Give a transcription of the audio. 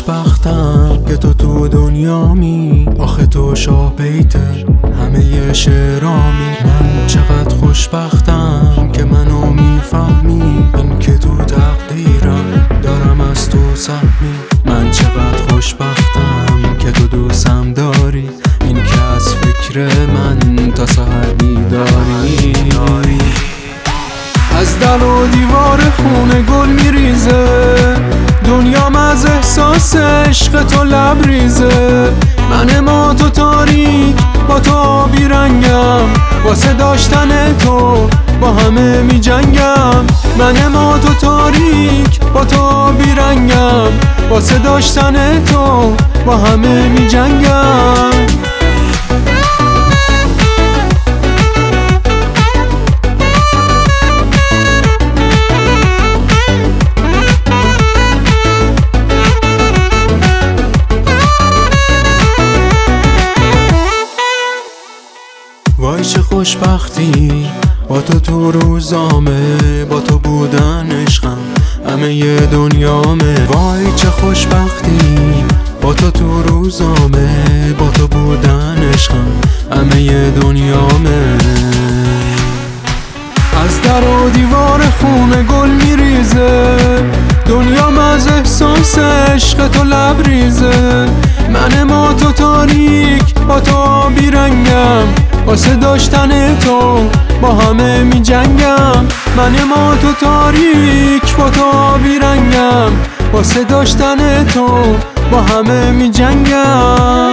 خوشبختم که تو دنیامی، آخه تو شاه بیت همه شعرامی. من چقدر خوشبختم که منو میفهمی، این که تو تقدیرم دارم از تو سهمی. من چقدر خوشبختم که تو دوستم داری، این که از فکر من تا سحر بیداری. از در و دیوار خونه گل میریزه، دنیام از احساس عشق تو لبریزه. من ما تو تاریک با تو بیرنگم، واسه داشتن تو با همه می جنگم. من ما تو تاریک با تو بیرنگم، واسه داشتن تو با همه می جنگم. وای چه خوشبختی با تو روزامه، با تو بودن عشقم همه دنیامه. وای چه خوشبختی با تو روزامه، با تو بودن عشقم همه دنیامه. از در و دیوار خونه گل میریزه، دنیام از احساس عشق تو لبریزه. من ما تو تاریک با تو بیرنگم، واسه داشتن تو با همه می جنگم. من ما تو تاریک با تو بیرنگم، واسه داشتن تو با همه می جنگم.